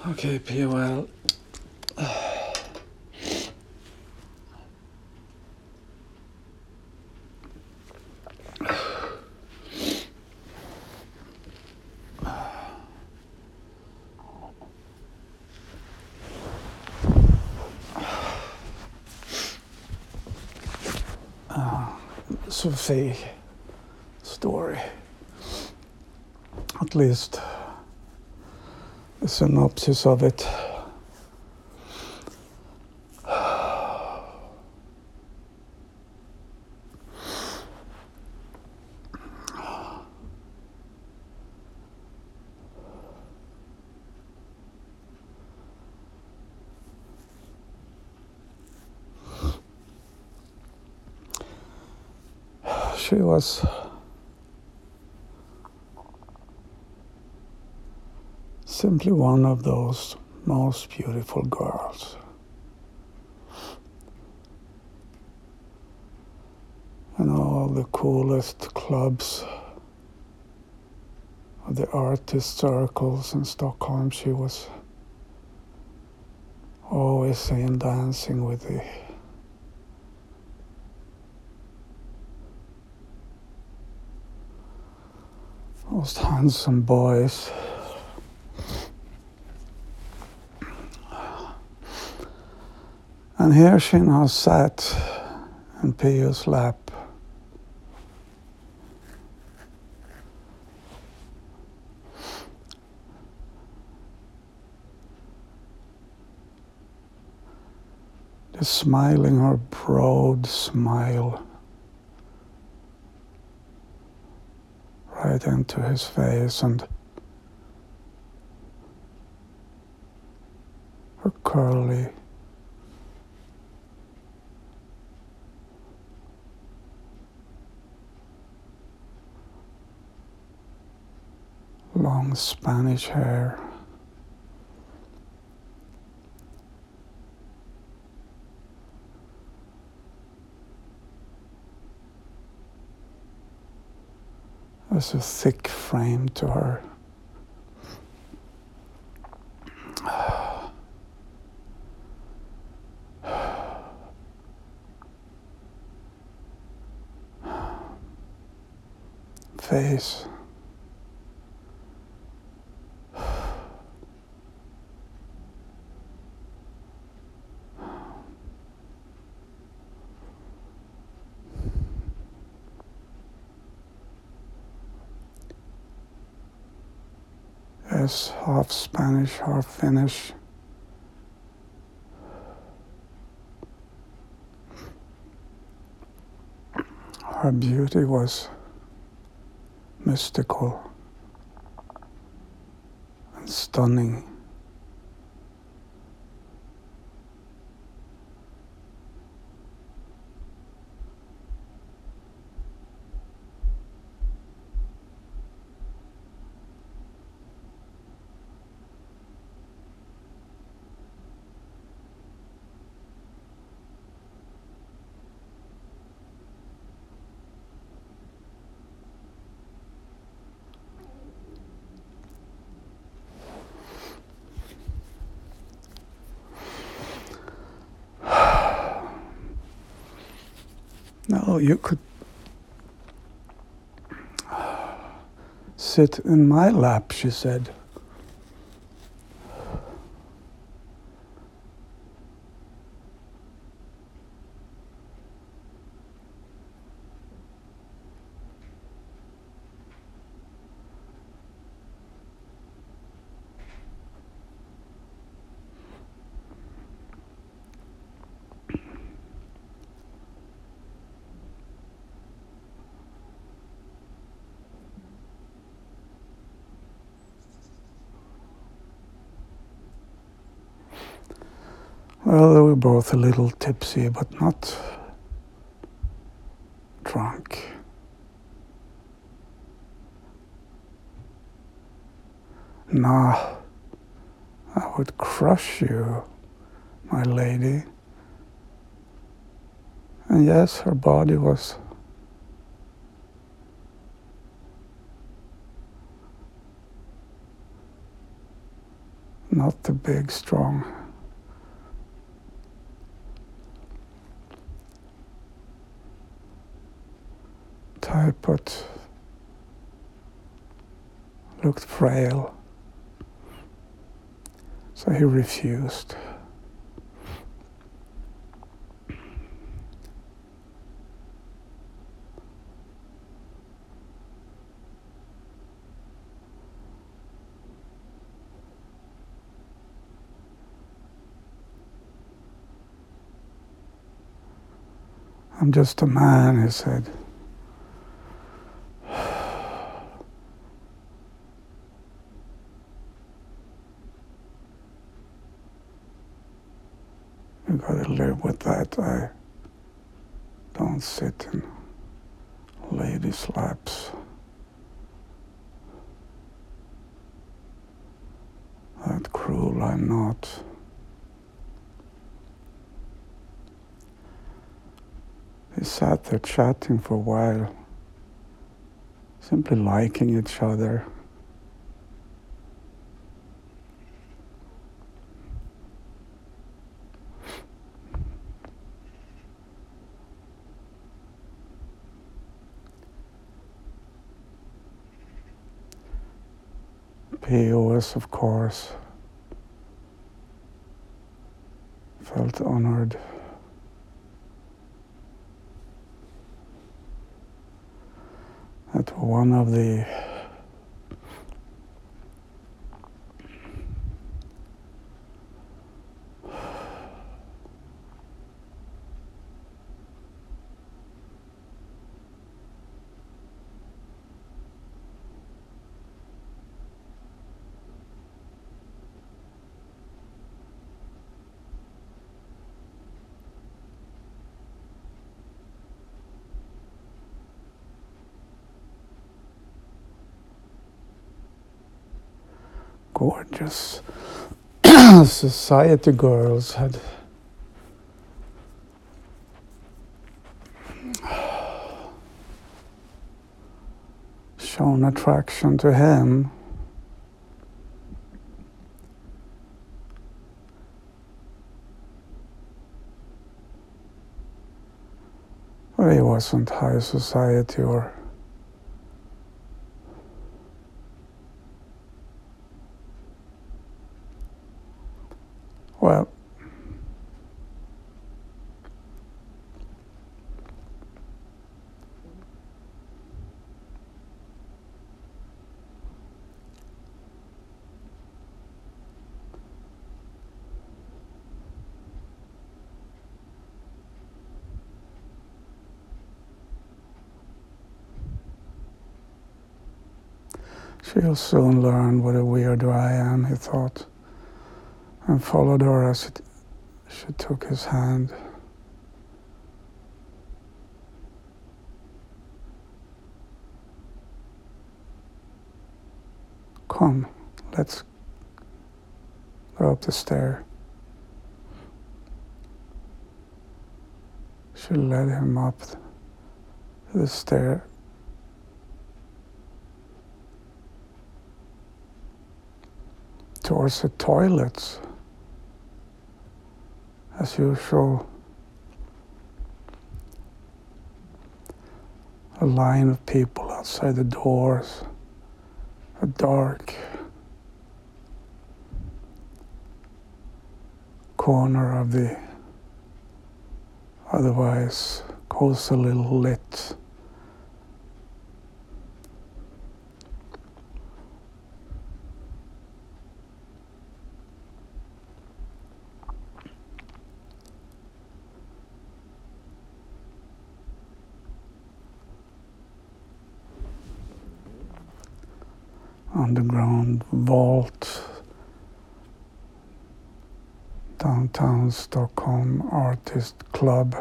Okay, POL. Sophie story. At least a synopsis of it. She was simply one of those most beautiful girls. In all the coolest clubs of the artist circles in Stockholm, she was always seen dancing with the most handsome boys. And here she now sat in Pio's lap. Just smiling her broad smile right into his face, and her curly long Spanish hair. There's a thick frame to her. Face. Yes, half Spanish, half Finnish. Her beauty was mystical and stunning. No, you could sit in my lap, she said. Well, they were both a little tipsy, but not drunk. Nah, I would crush you, my lady. And yes, her body was not the big, strong type, but looked frail. So he refused. I'm just a man, he said. You gotta live with that. I don't sit in ladies' laps. That cruel I'm not. They sat there chatting for a while, simply liking each other. POS, of course, felt honored. That one of the gorgeous society girls had shown attraction to him. But he wasn't high society or well, she'll soon learn what a weirdo I am, he thought, and followed her as she took his hand. Come, let's go up the stair. She led him up the stair. Towards the toilets. As usual, a line of people outside the doors, a dark corner of the otherwise cosily lit underground vault, downtown Stockholm Artist Club.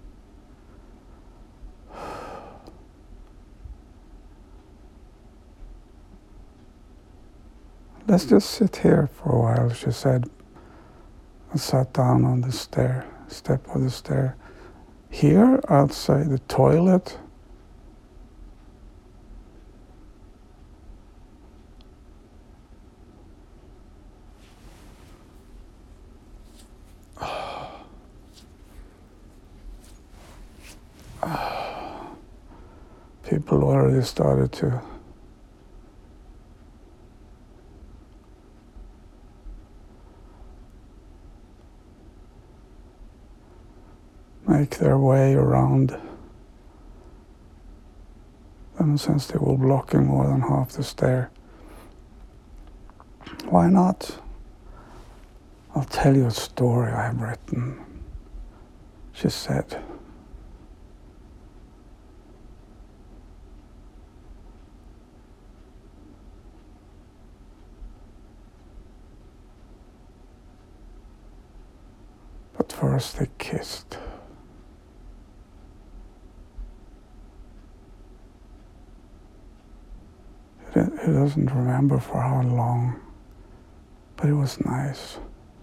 Let's just sit here for a while, she said, and sat down on the step of the stair. Here, outside the toilet? people already started to make their way around them since they were blocking more than half the stair. Why not? I'll tell you a story I have written, she said. But first they kissed. He doesn't remember for how long, but it was nice.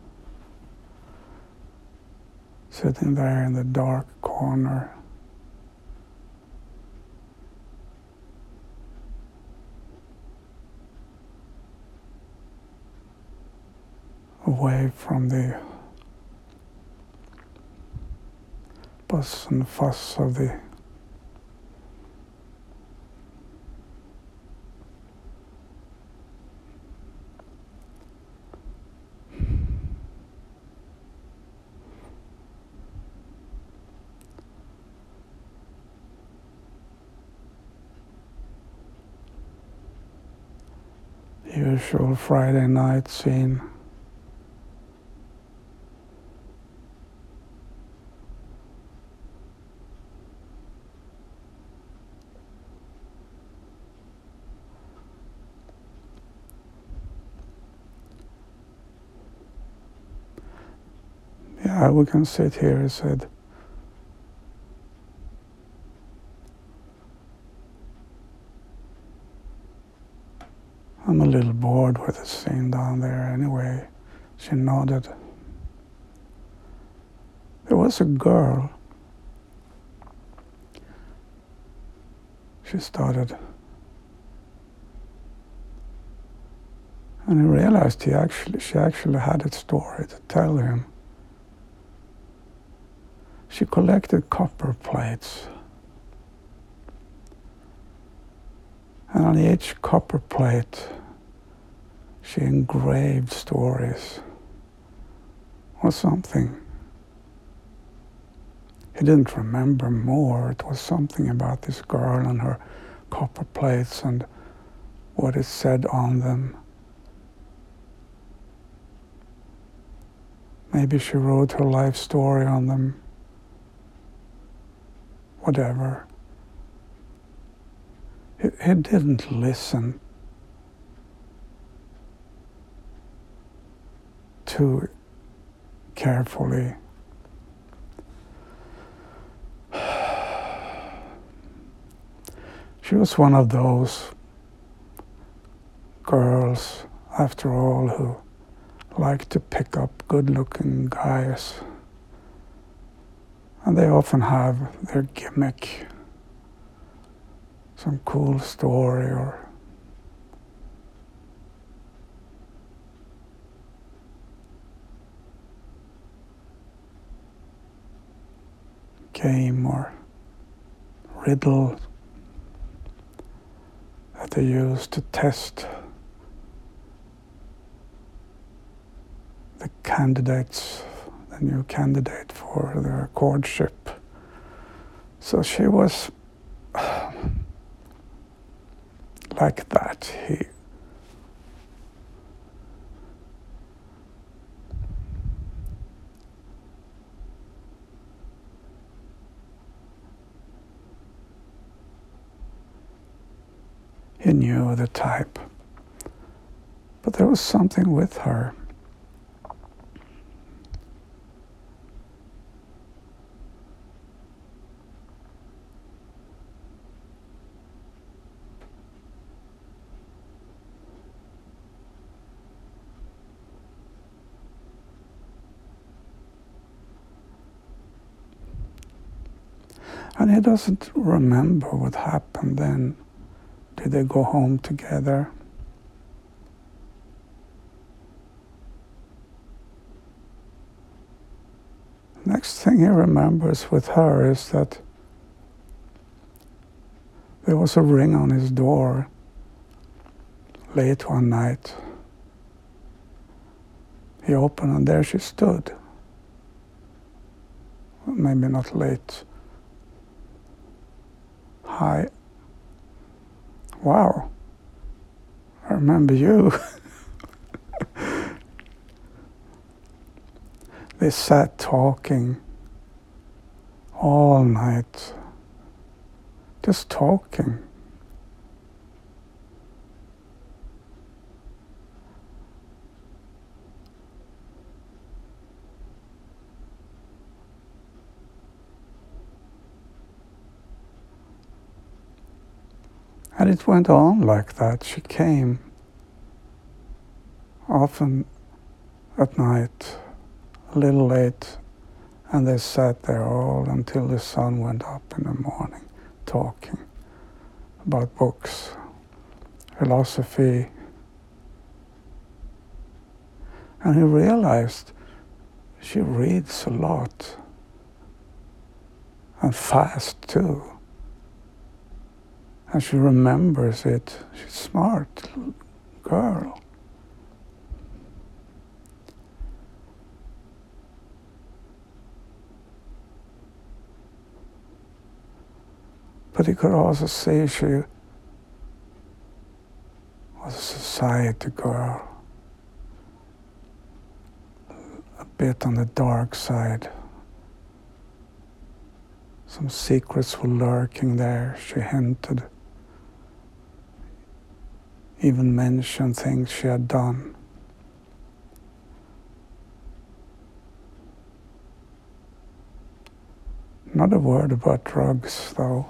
Sitting there in the dark corner, away from the buzz and fuss of the usual Friday night scene. Yeah, we can sit here, he said. I'm a little bored with the scene down there anyway. She nodded. There was a girl. She started. And he realized she actually had a story to tell him. She collected copper plates. And on each copper plate, she engraved stories or something. He didn't remember more. It was something about this girl and her copper plates and what it said on them. Maybe she wrote her life story on them. Whatever. He didn't listen too carefully. She was one of those girls, after all, who like to pick up good-looking guys. And they often have their gimmick, some cool story or game or riddle that they use to test the candidates, the new candidate for their courtship. So she was like that. He knew the type, but there was something with her. And he doesn't remember what happened then. Did they go home together? Next thing he remembers with her is that There was a ring on his door late one night. He opened and there she stood. Maybe not late. Hi. Wow. I remember you. They sat talking all night. Just talking. And it went on like that. She came often at night, a little late, and they sat there all until the sun went up in the morning, talking about books, philosophy. And he realized she reads a lot, and fast too. And she remembers it. She's a smart girl. But he could also see she was a society girl, a bit on the dark side. Some secrets were lurking there, she hinted. Even mentioned things she had done. Not a word about drugs, though.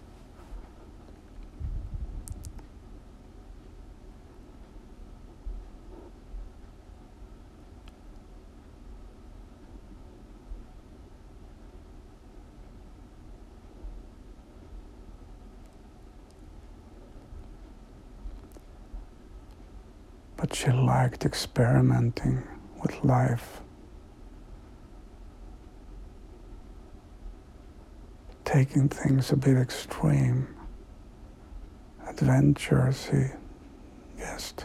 But she liked experimenting with life. Taking things a bit extreme. Adventures, he guessed.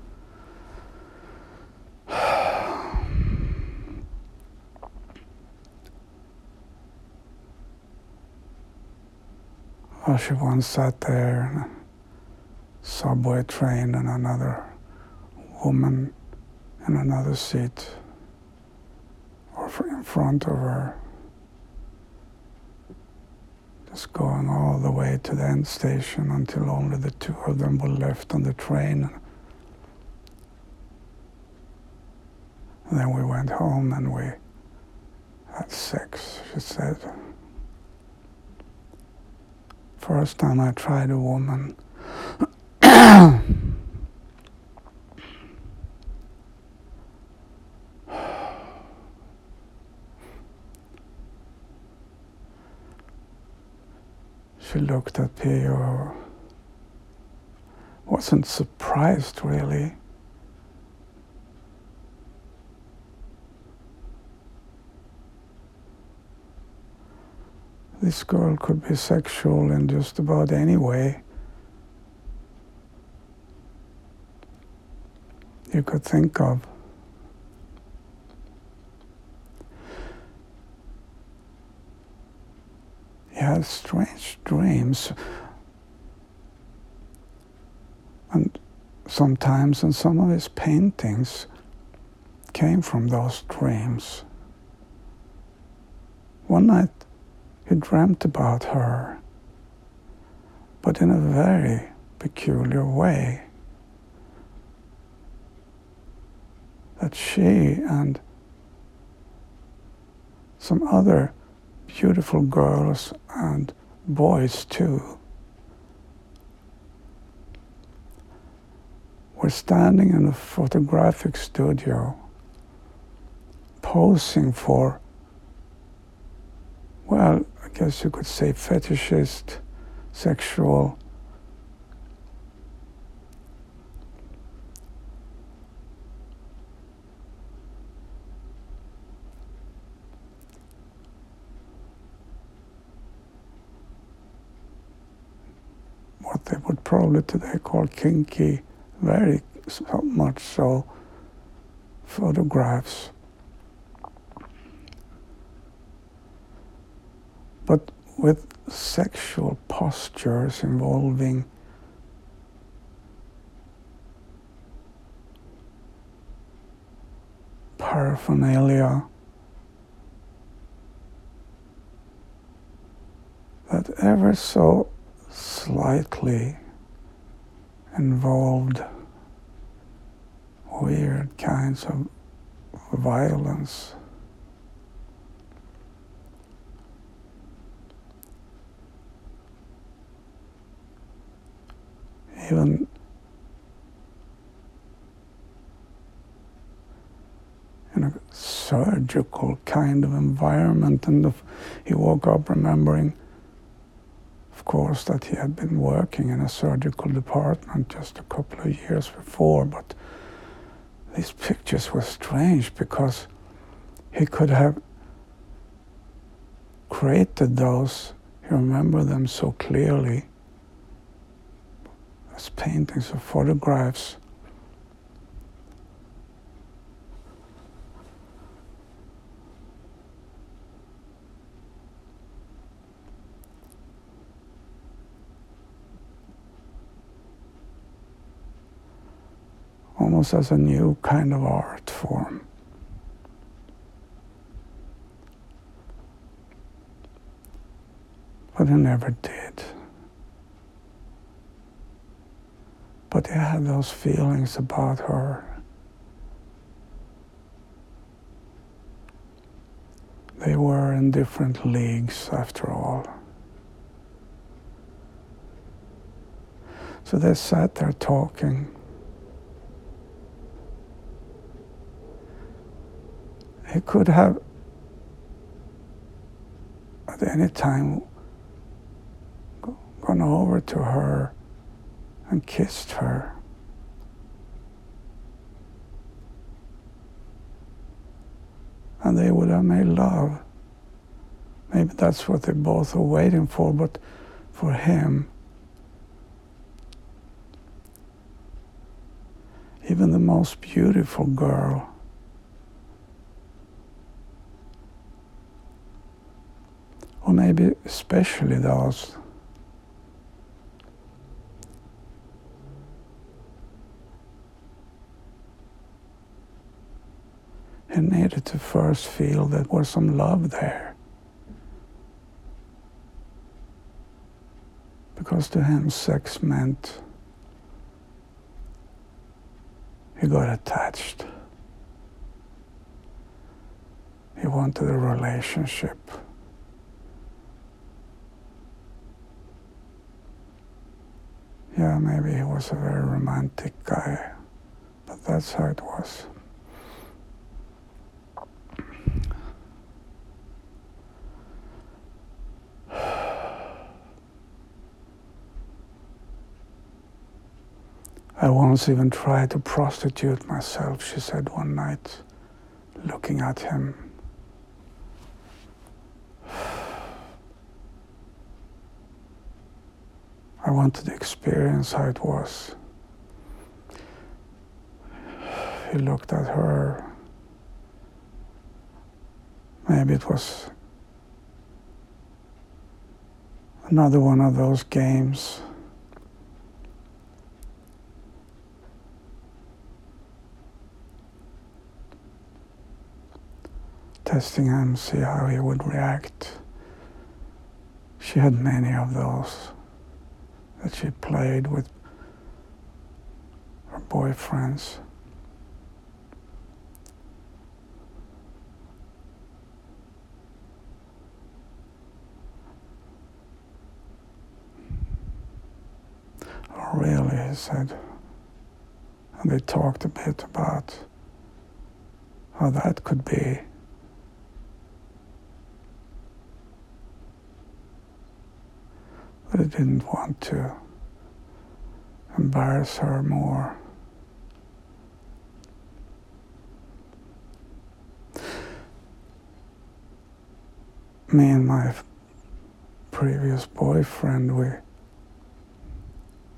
Oh, she once sat there in a subway train and another woman in another seat or in front of her, just going all the way to the end station until only the two of them were left on the train. And then we went home and we had sex, she said. First time I tried a woman. She looked at P.O. Wasn't surprised, really. This girl could be sexual in just about any way you could think of. He had strange dreams, and sometimes, and some of his paintings came from those dreams. One night he dreamt about her, but in a very peculiar way. That she and some other beautiful girls and boys too were standing in a photographic studio posing for, well, I guess you could say fetishist, sexual they would probably today call kinky, very much so, photographs. But with sexual postures involving paraphernalia that ever so slightly involved weird kinds of violence. Even in a surgical kind of environment, and he woke up remembering, of course, that he had been working in a surgical department just a couple of years before, but these pictures were strange because he could have created those, he remembered them so clearly, as paintings or photographs. Almost as a new kind of art form. But he never did. But he had those feelings about her. They were in different leagues, after all. So they sat there talking. He could have, at any time, gone over to her and kissed her. And they would have made love. Maybe that's what they both were waiting for, but for him, even the most beautiful girl or maybe especially those he needed to first feel there was some love there. Because to him, sex meant he got attached. He wanted a relationship. Yeah, maybe he was a very romantic guy, but that's how it was. I once even tried to prostitute myself, she said one night, looking at him. I wanted to experience how it was. He looked at her. Maybe it was another one of those games. Testing him, see how he would react. She had many of those that she played with her boyfriends. Oh, really, he said. And they talked a bit about how that could be. But he didn't want to embarrass her more. Me and my previous boyfriend,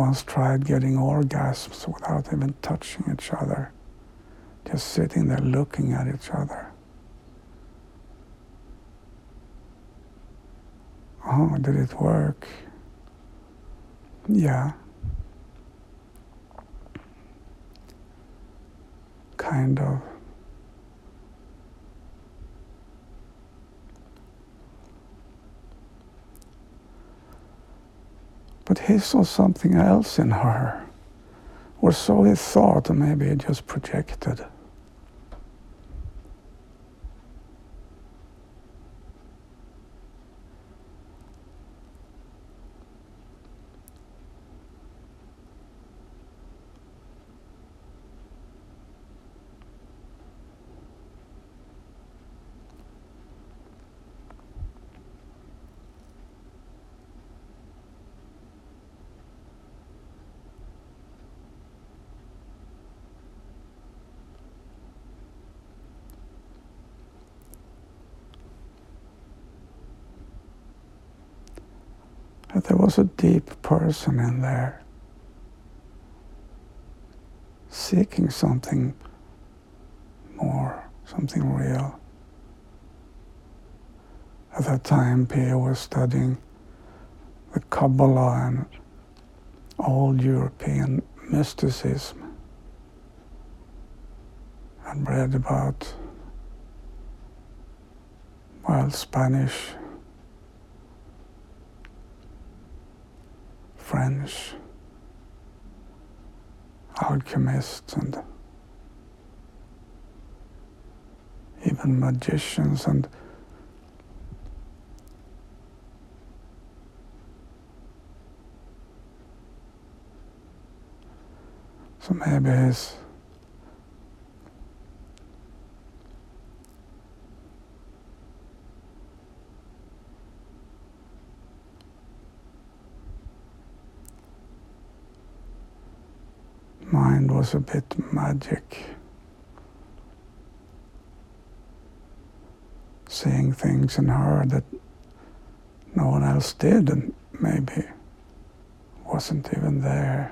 once tried getting orgasms without even touching each other, just sitting there looking at each other. Oh, did it work? Yeah. Kind of. But he saw something else in her, or so he thought, or maybe he just projected. That there was a deep person in there, seeking something more, something real. At that time, Pia was studying the Kabbalah and old European mysticism, and read about, well, Spanish, French alchemists, and even magicians, and so maybe his mind was a bit magic, seeing things in her that no one else did, and maybe wasn't even there.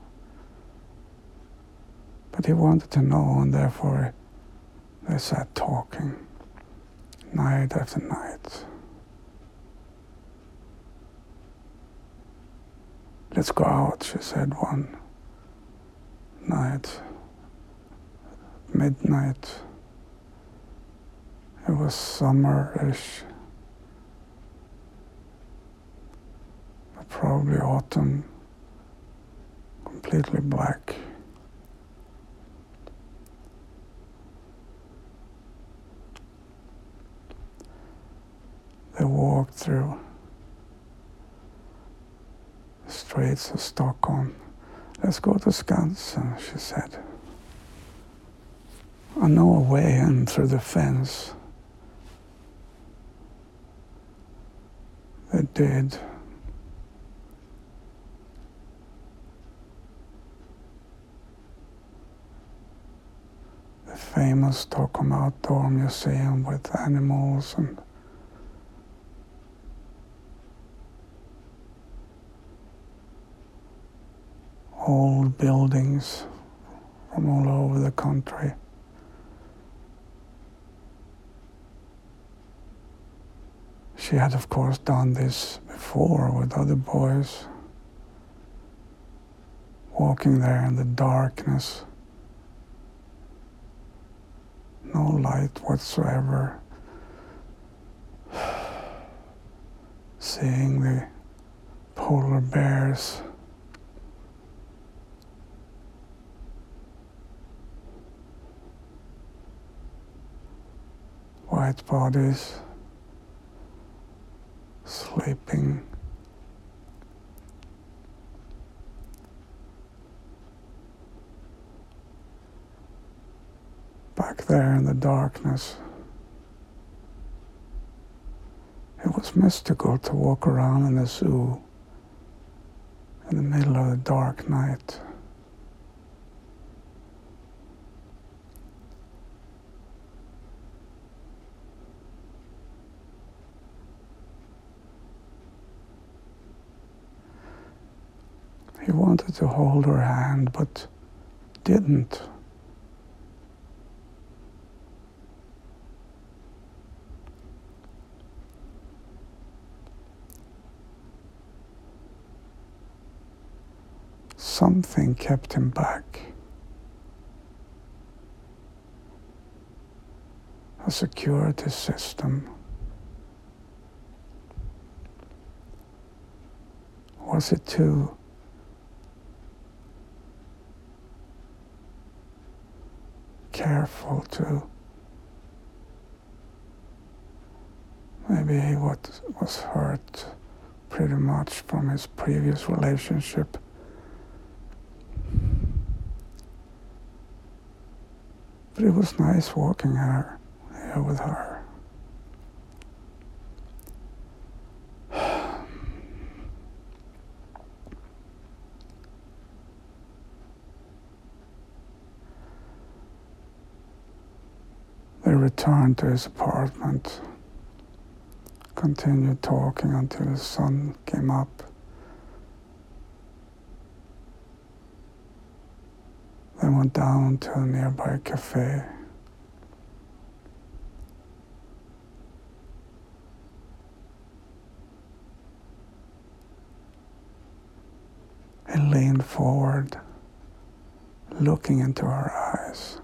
But he wanted to know, and therefore they sat talking night after night. Let's go out, she said one night, midnight. It was summer-ish, but probably autumn, completely black. They walked through the streets of Stockholm. Let's go to Skansen, she said. I know a way in through the fence. They did. The famous Stockholm Outdoor Museum with animals and old buildings from all over the country. She had, of course, done this before with other boys, walking there in the darkness, no light whatsoever, seeing the polar bears, white bodies, sleeping. Back there in the darkness. It was mystical to walk around in the zoo in the middle of the dark night. He wanted to hold her hand, but didn't. Something kept him back. A security system. Was it too careful to? Maybe he was hurt pretty much from his previous relationship. But it was nice walking here with her. They returned to his apartment, continued talking until the sun came up. They went down to a nearby cafe. He leaned forward, looking into her eyes.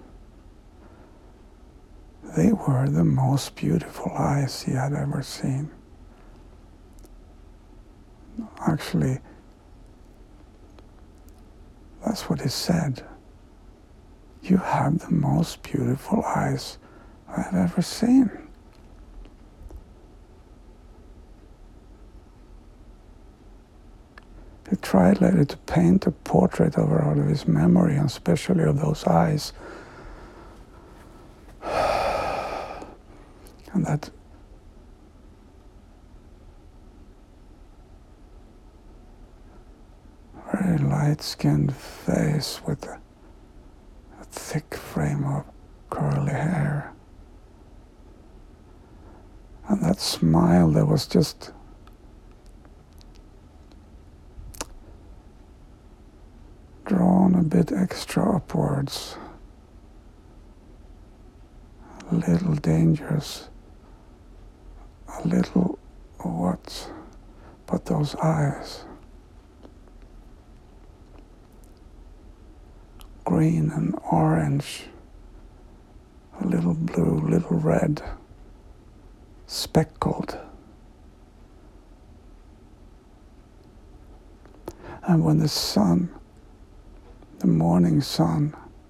They were the most beautiful eyes he had ever seen. Actually, that's what he said. You have the most beautiful eyes I have ever seen. He tried later to paint a portrait of her out of his memory, and especially of those eyes. And that very light-skinned face with a thick frame of curly hair. And that smile that was just drawn a bit extra upwards. A little dangerous. A little what? But those eyes. Green and orange. A little blue, little red. Speckled. And when the sun, the morning sun,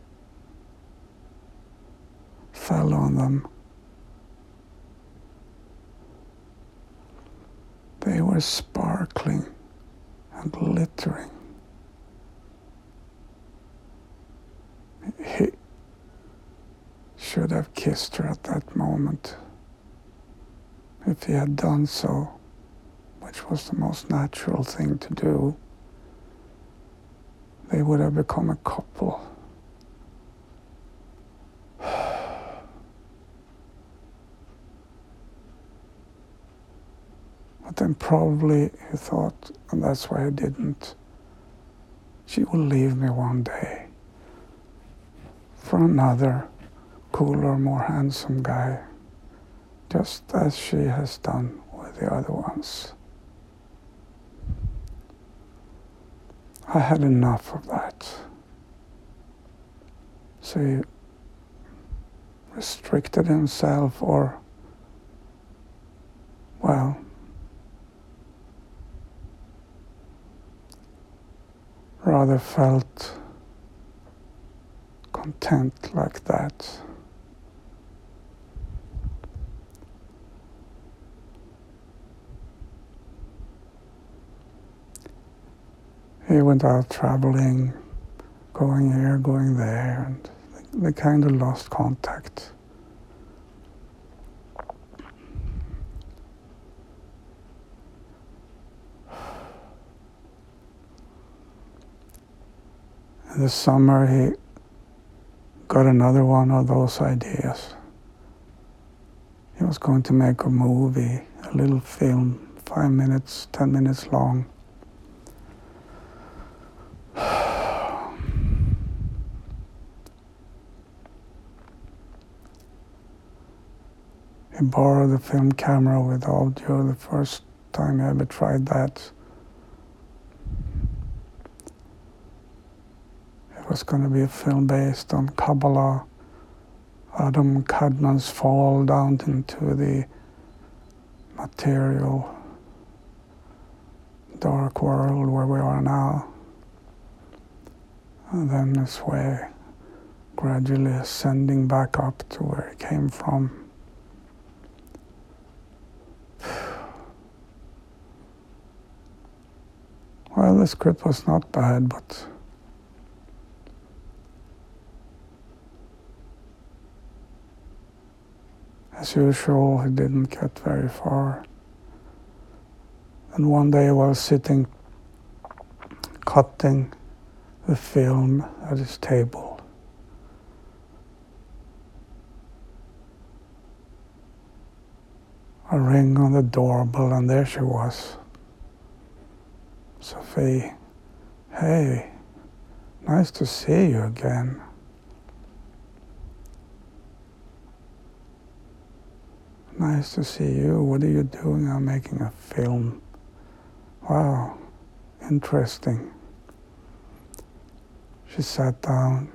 fell on them, they were sparkling and glittering. He should have kissed her at that moment. If he had done so, which was the most natural thing to do, they would have become a couple. But then probably he thought, and that's why he didn't, she will leave me one day for another cooler, more handsome guy, just as she has done with the other ones. I had enough of that. So he restricted himself, or, well, rather felt content like that. He went out traveling, going here, going there, and they kind of lost contact. In the summer, he got another one of those ideas. He was going to make a movie, a little film, 5 minutes, 10 minutes long. He borrowed a film camera with audio the first time he ever tried that. It was going to be a film based on Kabbalah, Adam Kadmon's fall down into the material dark world where we are now, and then this way gradually ascending back up to where he came from. Well, the script was not bad, but as usual, he didn't get very far. And one day, while sitting cutting the film at his table, a ring on the doorbell, and there she was. Sophie, hey, nice to see you again. Nice to see you. What are you doing? I'm making a film. Wow, interesting. She sat down.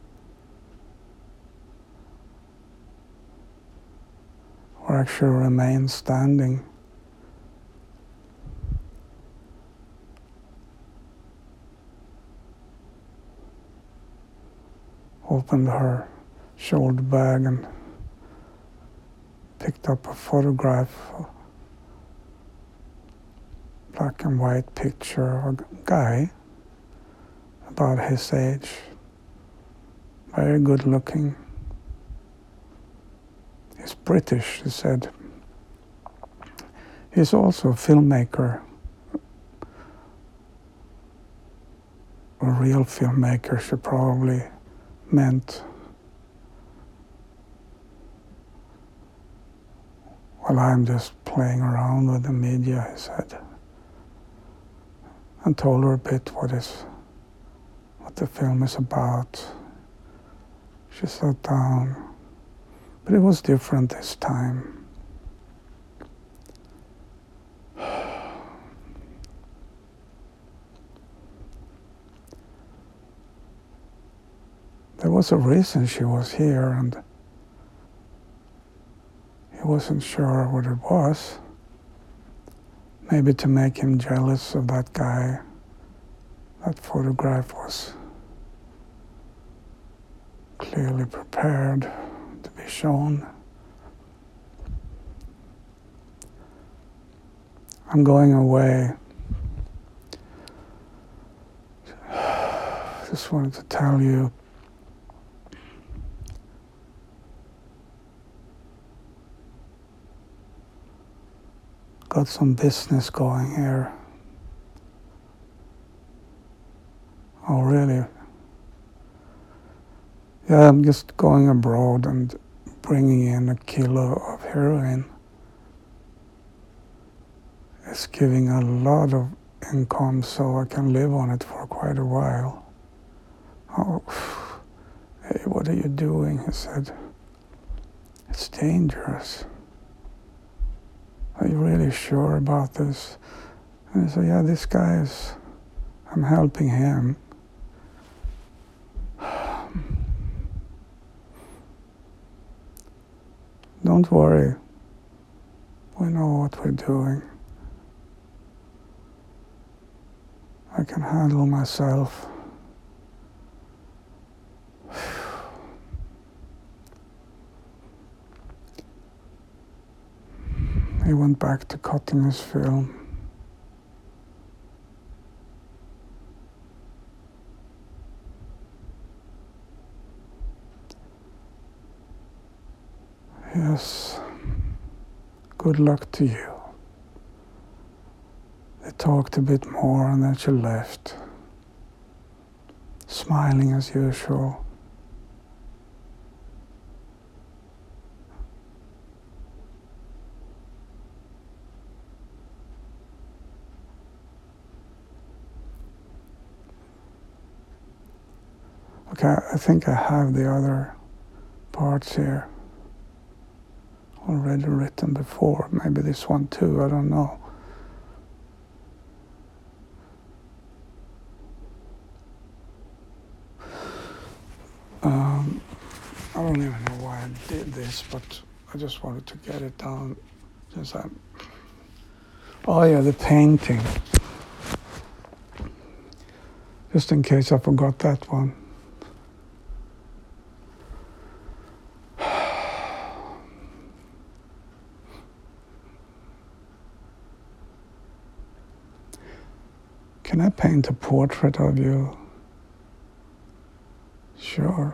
Or actually remained standing. Opened her shoulder bag and picked up a photograph, a black and white picture of a guy about his age, very good looking. He's British, she said. He's also a filmmaker, a real filmmaker, she probably meant. Well, I'm just playing around with the media, he said, and told her a bit what the film is about. She sat down, but it was different this time. There was a reason she was here, and he wasn't sure what it was. Maybe to make him jealous of that guy. That photograph was clearly prepared to be shown. I'm going away. Just wanted to tell you, got some business going here. Oh, really? Yeah, I'm just going abroad and bringing in 1 kilo of heroin. It's giving a lot of income so I can live on it for quite a while. Oh, hey, what are you doing? He said. It's dangerous. Are you really sure about this? And I said, yeah, this guy is, I'm helping him. Don't worry. We know what we're doing. I can handle myself. He went back to cutting his film. Yes, good luck to you. They talked a bit more and then she left, smiling as usual. Okay, I think I have the other parts here. already written before. Maybe this one too, I don't know. I don't even know why I did this, but I just wanted to get it down. Oh yeah, the painting. Just in case I forgot that one. Can I paint a portrait of you? Sure.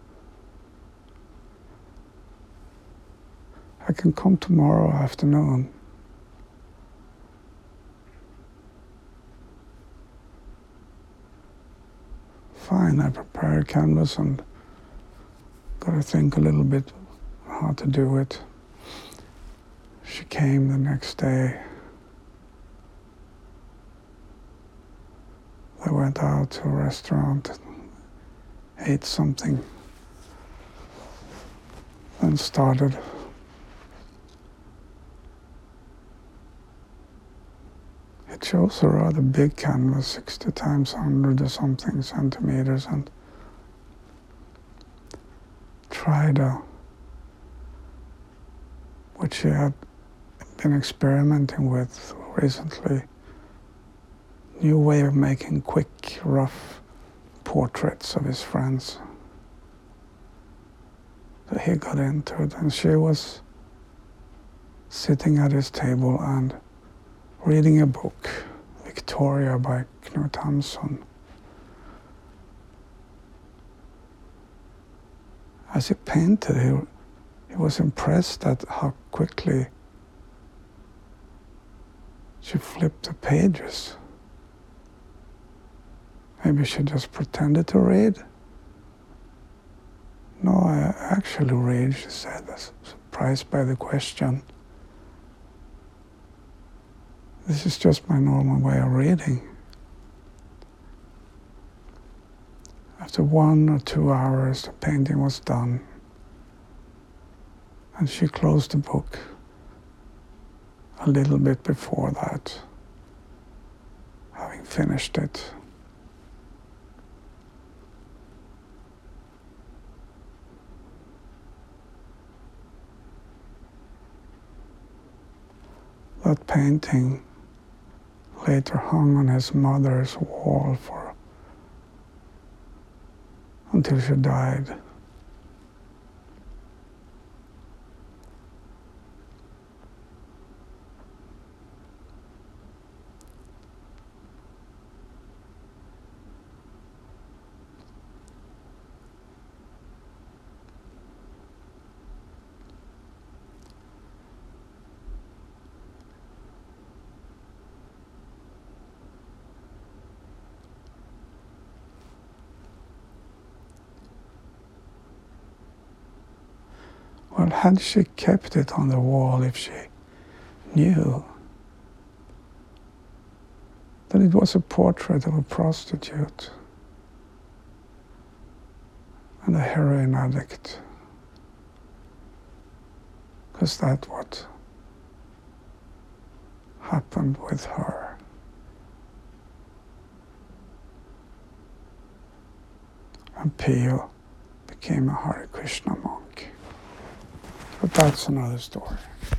I can come tomorrow afternoon. Fine, I prepare a canvas and gotta think a little bit how to do it. She came the next day. I went out to a restaurant, ate something, then started. It shows a rather big canvas, 60 times 100 or something centimeters, and tried which she had been experimenting with recently, new way of making quick, rough portraits of his friends. So he got into it, and she was sitting at his table and reading a book, Victoria by Knut Hamsun. As he painted, he was impressed at how quickly she flipped the pages. Maybe she just pretended to read. No, I actually read, she said, surprised by the question. This is just my normal way of reading. After 1 or 2 hours, the painting was done, and she closed the book a little bit before that, having finished it. That painting later hung on his mother's wall until she died. Well, had she kept it on the wall if she knew that it was a portrait of a prostitute and a heroin addict? Because that's what happened with her. And Pio became a Hare Krishna monk. But that's another story.